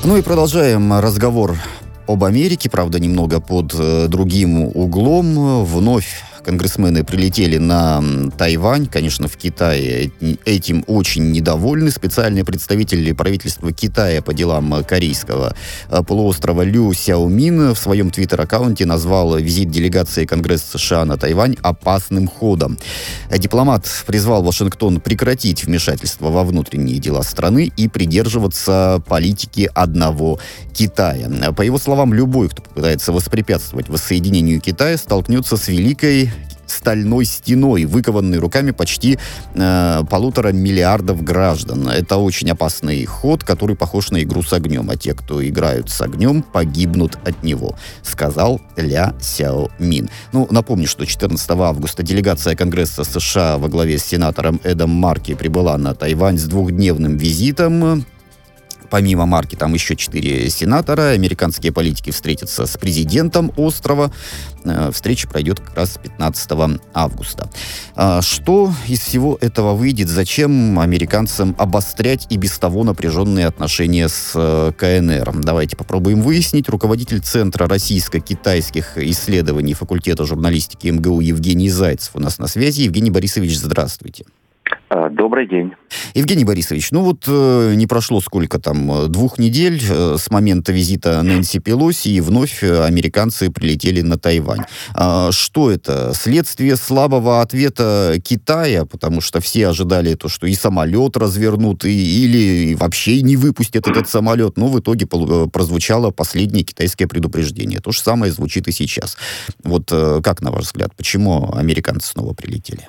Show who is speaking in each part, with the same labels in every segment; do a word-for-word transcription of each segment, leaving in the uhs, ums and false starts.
Speaker 1: Ну и продолжаем разговор об Америке, правда, немного под э, другим углом. Вновь конгрессмены прилетели на Тайвань. Конечно, в Китае этим очень недовольны. Специальный представитель правительства Китая по делам Корейского полуострова Лю Сяомин в своем твиттер-аккаунте назвал визит делегации Конгресса США на Тайвань опасным ходом. Дипломат призвал Вашингтон прекратить вмешательство во внутренние дела страны и придерживаться политики одного Китая. По его словам, любой, кто попытается воспрепятствовать воссоединению Китая, столкнется с великой стальной стеной, выкованной руками почти э, полутора миллиардов граждан. Это очень опасный ход, который похож на игру с огнем. А те, кто играют с огнем, погибнут от него, сказал Ля Сяомин. Ну, напомню, что четырнадцатого августа делегация Конгресса США во главе с сенатором Эдом Марки прибыла на Тайвань с двухдневным визитом. Помимо Марки, там еще четыре сенатора. Американские политики встретятся с президентом острова. Встреча пройдет как раз пятнадцатого августа. Что из всего этого выйдет? Зачем американцам обострять и без того напряженные отношения с КНР? Давайте попробуем выяснить. Руководитель Центра российско-китайских исследований факультета журналистики эм гэ у Евгений Зайцев у нас на связи. Евгений Борисович, здравствуйте.
Speaker 2: Добрый день.
Speaker 1: Евгений Борисович, ну вот э, не прошло сколько там, двух недель э, с момента визита Нэнси Пелоси, и вновь американцы прилетели на Тайвань. А, что это? Следствие слабого ответа Китая, потому что все ожидали то, что и самолет развернут, и, или вообще не выпустят этот самолет, но в итоге пол- прозвучало последнее китайское предупреждение. То же самое звучит и сейчас. Вот э, как, на ваш взгляд, почему американцы снова прилетели?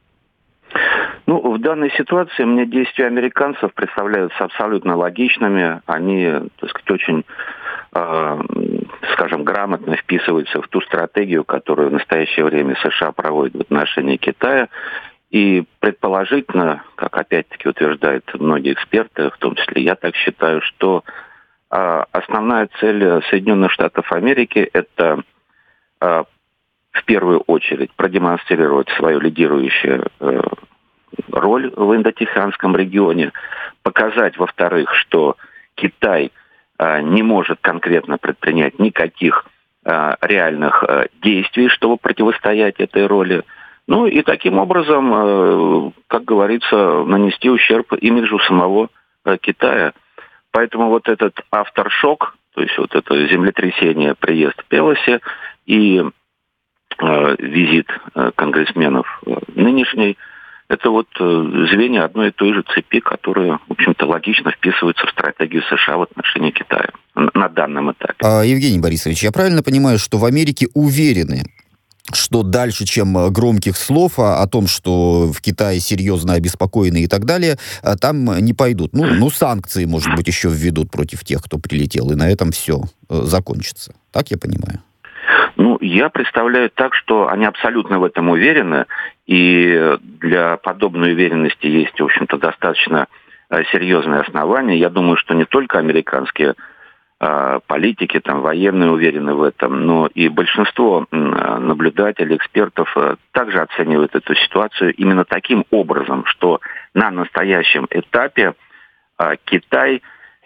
Speaker 2: Ну, в данной ситуации мне действия американцев представляются абсолютно логичными. Они, так сказать, очень, э, скажем, грамотно вписываются в ту стратегию, которую в настоящее время США проводит в отношении Китая. И предположительно, как опять-таки утверждают многие эксперты, в том числе я так считаю, что э, основная цель Соединенных Штатов Америки – это э, в первую очередь продемонстрировать свою лидирующую э, роль в Индотихоокеанском регионе, показать, во-вторых, что Китай э, не может конкретно предпринять никаких э, реальных э, действий, чтобы противостоять этой роли. Ну и таким образом, э, как говорится, нанести ущерб имиджу самого э, Китая. Поэтому вот этот авторшок, то есть вот это землетрясение, приезд Пелоси и э, визит э, конгрессменов э, нынешний, это вот звенья одной и той же цепи, которые, в общем-то, логично вписываются в стратегию США в отношении Китая на данном этапе.
Speaker 1: А, Евгений Борисович, я правильно понимаю, что в Америке уверены, что дальше, чем громких слов о, о том, что в Китае серьезно обеспокоены и так далее, там не пойдут? Ну, ну, санкции, может быть, еще введут против тех, кто прилетел, и на этом все закончится. Так я понимаю?
Speaker 2: Ну, я представляю так, что они абсолютно в этом уверены, и для подобной уверенности есть, в общем-то, достаточно серьезные основания. Я думаю, что не только американские э, политики, там, военные уверены в этом, но и большинство э, наблюдателей, экспертов э, также оценивают эту ситуацию именно таким образом, что на настоящем этапе э, Китай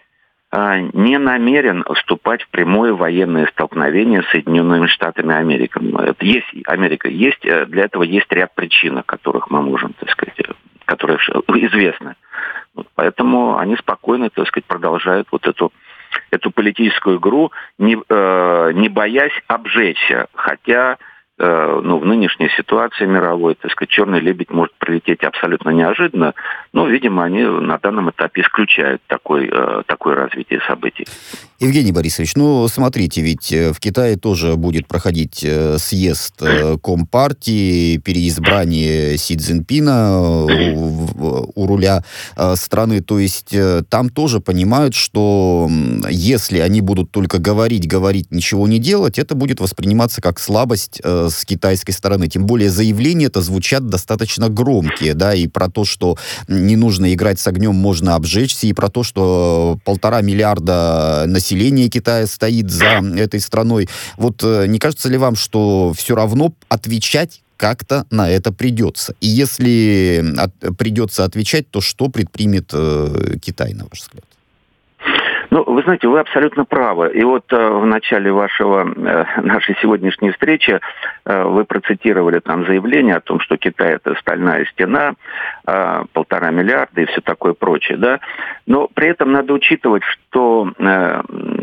Speaker 2: не намерен вступать в прямое военное столкновение с Соединенными Штатами Америки. Это есть Америка, есть для этого есть ряд причин, о которых мы можем, так сказать, которые известны. Вот поэтому они спокойно, так сказать, продолжают вот эту эту политическую игру, не э, не боясь обжечься, хотя э, ну, в нынешней ситуации мировой, так сказать, черный лебедь может прилететь абсолютно неожиданно, но, видимо, они на данном этапе исключают такой, э, такое развитие событий.
Speaker 1: Евгений Борисович, ну, смотрите, ведь в Китае тоже будет проходить съезд Компартии, переизбрание Си Цзиньпина у, у руля страны, то есть там тоже понимают, что если они будут только говорить, говорить, ничего не делать, это будет восприниматься как слабость с китайской стороны. Тем более заявления-то звучат достаточно громкие, да, и про то, что не нужно играть с огнем, можно обжечься, и про то, что полтора миллиарда населения население Китая стоит за этой страной. Вот не кажется ли вам, что все равно отвечать как-то на это придется? И если от, придется отвечать, то что предпримет э, Китай, на ваш взгляд?
Speaker 2: Ну, вы знаете, вы абсолютно правы. И вот э, в начале вашего, э, нашей сегодняшней встречи э, вы процитировали там заявление о том, что Китай — это стальная стена, э, полтора миллиарда и все такое прочее, да. Но при этом надо учитывать, что э,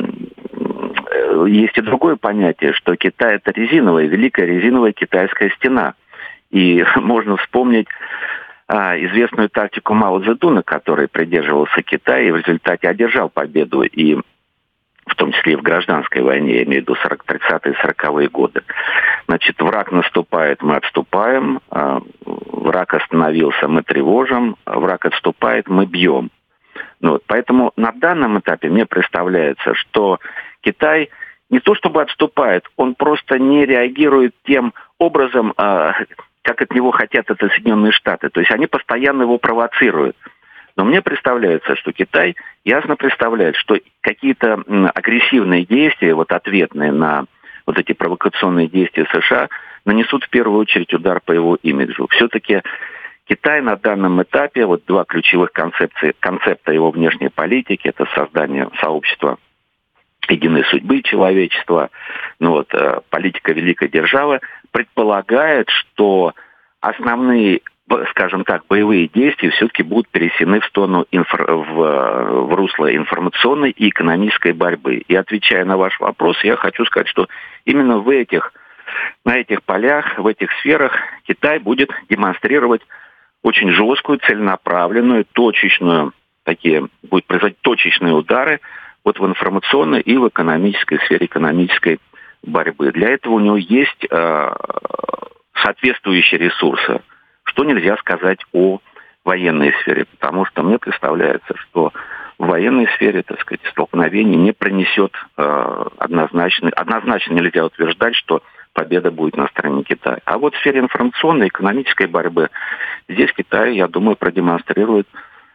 Speaker 2: э, есть и другое понятие, что Китай — это резиновая, великая резиновая китайская стена. И можно вспомнить а, известную тактику Мао Цзэдуна, которой придерживался Китай и в результате одержал победу, и в том числе и в гражданской войне, я имею в виду тридцатые сороковые годы. Значит, враг наступает, мы отступаем, а, враг остановился, мы тревожим, враг отступает, мы бьем. Ну, вот, поэтому на данном этапе мне представляется, что Китай не то чтобы отступает, он просто не реагирует тем образом, а, как от него хотят это Соединенные Штаты. То есть они постоянно его провоцируют. Но мне представляется, что Китай ясно представляет, что какие-то агрессивные действия, вот ответные на вот эти провокационные действия США, нанесут в первую очередь удар по его имиджу. Все-таки Китай на данном этапе, вот два ключевых концепции, концепта его внешней политики, это создание сообщества единой судьбы человечества, ну вот, э, политика великой державы, предполагает, что основные, скажем так, боевые действия все-таки будут перенесены в сторону инфра- в, в русло информационной и экономической борьбы. И отвечая на ваш вопрос, я хочу сказать, что именно в этих, на этих полях, в этих сферах Китай будет демонстрировать очень жесткую, целенаправленную, точечную, такие, будет производить точечные удары вот в информационной и в экономической сфере, экономической борьбы. Для этого у него есть э, соответствующие ресурсы, что нельзя сказать о военной сфере, потому что мне представляется, что в военной сфере, так сказать, столкновение не принесет э, однозначно, однозначно нельзя утверждать, что победа будет на стороне Китая. А вот в сфере информационной, экономической борьбы здесь Китай, я думаю, продемонстрирует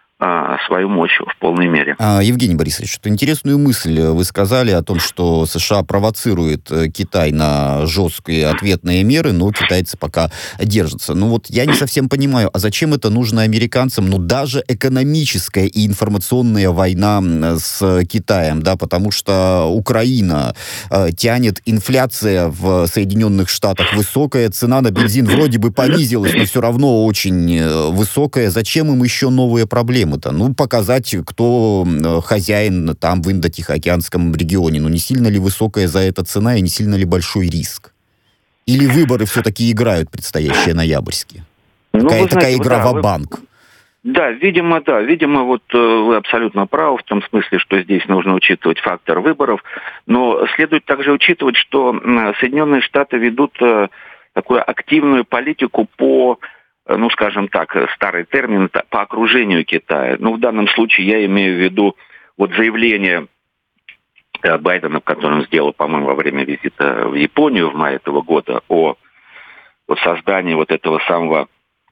Speaker 2: свою мощь в полной мере.
Speaker 1: А, Евгений Борисович, что интересную мысль вы сказали о том, что США провоцирует Китай на жесткие ответные меры, но китайцы пока держатся. Ну вот я не совсем понимаю, а зачем это нужно американцам? Ну даже экономическая и информационная война с Китаем, да, потому что Украина э, тянет, инфляция в Соединенных Штатах высокая, цена на бензин вроде бы понизилась, но все равно очень высокая. Зачем им еще новые проблемы? Это, ну, показать, кто хозяин там в Индо-Тихоокеанском регионе. Ну, не сильно ли высокая за это цена и не сильно ли большой риск? Или выборы все-таки играют предстоящие ноябрьские?
Speaker 2: Ну,
Speaker 1: Такая,
Speaker 2: знаете,
Speaker 1: такая игра
Speaker 2: да,
Speaker 1: ва-банк.
Speaker 2: Вы... Да, видимо, да. Видимо, вот э, вы абсолютно правы в том смысле, что здесь нужно учитывать фактор выборов. Но следует также учитывать, что э, Соединенные Штаты ведут э, такую активную политику по... ну, скажем так, старый термин, по окружению Китая. Ну, в данном случае я имею в виду вот заявление Байдена, которое он сделал, по-моему, во время визита в Японию в мае этого года, о, о создании вот этого самого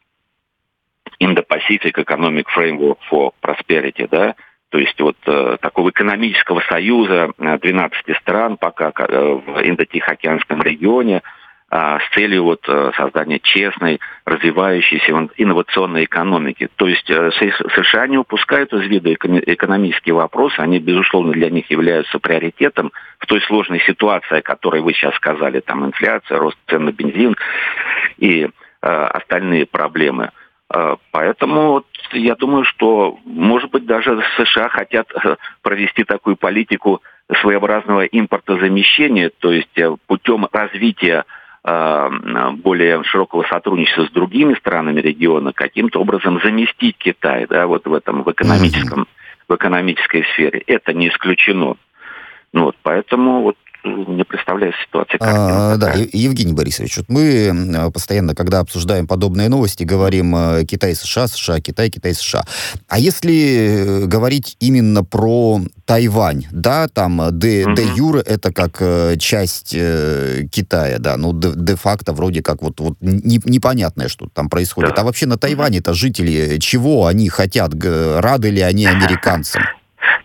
Speaker 2: Indo-Pacific Economic Framework for Prosperity, да, то есть вот э, такого экономического союза двенадцати стран пока э, в Индо-Тихоокеанском регионе, с целью вот создания честной, развивающейся инновационной экономики. То есть США не упускают из виду экономические вопросы, они, безусловно, для них являются приоритетом в той сложной ситуации, о которой вы сейчас сказали, там инфляция, рост цен на бензин и э, остальные проблемы. Э, поэтому вот, я думаю, что, может быть, даже США хотят провести такую политику своеобразного импортозамещения, то есть путем развития более широкого сотрудничества с другими странами региона, каким-то образом заместить Китай, да, вот в этом, в экономическом, mm-hmm. в экономической сфере. Это не исключено. Ну, вот, поэтому вот мне представляется ситуация
Speaker 1: а, да, Евгений Борисович, вот мы постоянно, когда обсуждаем подобные новости, говорим Китай-США, США, Китай, Китай-США. А если говорить именно про Тайвань, да, там де, угу. де юре это как часть э, Китая, да, ну де, де-факто вроде как вот, вот не, непонятное, что там происходит. Да. А вообще на Тайване-то жители чего они хотят? Рады ли они американцам?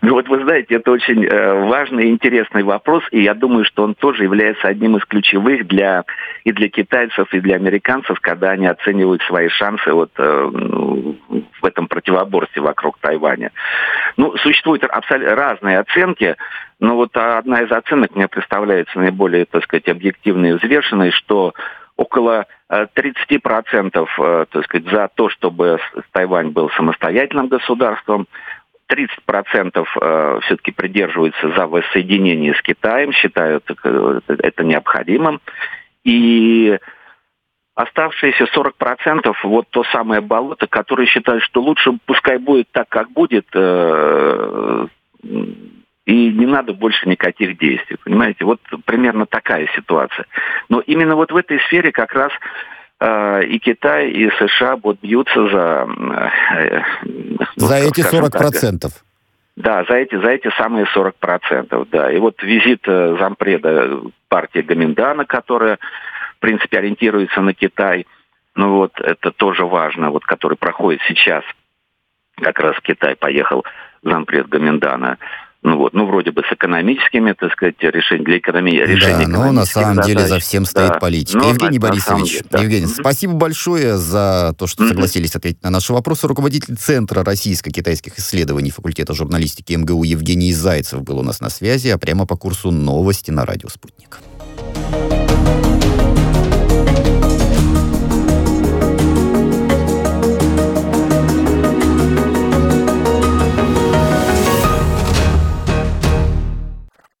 Speaker 2: Ну вот вы знаете, это очень э, важный и интересный вопрос, и я думаю, что он тоже является одним из ключевых для и для китайцев, и для американцев, когда они оценивают свои шансы вот, э, ну, в этом противоборстве вокруг Тайваня. Ну, существуют абсолютно разные оценки, но вот одна из оценок мне представляется наиболее, так сказать, объективной и взвешенной, что около тридцать процентов, так сказать, за то, чтобы Тайвань был самостоятельным государством, тридцать процентов э, все-таки придерживаются за воссоединение с Китаем, считают это, это необходимым. И оставшиеся сорок процентов вот то самое болото, которое считают, что лучше пускай будет так, как будет, э, и не надо больше никаких действий. Понимаете, вот примерно такая ситуация. Но именно вот в этой сфере как раз и Китай, и США вот бьются за...
Speaker 1: Ну, за эти сорок процентов.
Speaker 2: Так, да, за эти, за эти самые сорок процентов, да. И вот визит зампреда партии Гоминдана, которая, в принципе, ориентируется на Китай, ну вот это тоже важно, вот который проходит сейчас. Как раз в Китай поехал зампред Гоминдана. Ну вот, ну вроде бы с экономическими, так сказать, решениями для экономии.
Speaker 1: Да, но на самом деле задач. За всем стоит да. политика. Но Евгений на, Борисович, на деле, да. Евгений, mm-hmm. спасибо большое за то, что mm-hmm. согласились ответить на наши вопросы. Руководитель Центра российско-китайских исследований факультета журналистики эм гэ у Евгений Зайцев был у нас на связи, а прямо по курсу новости на радио «Спутник».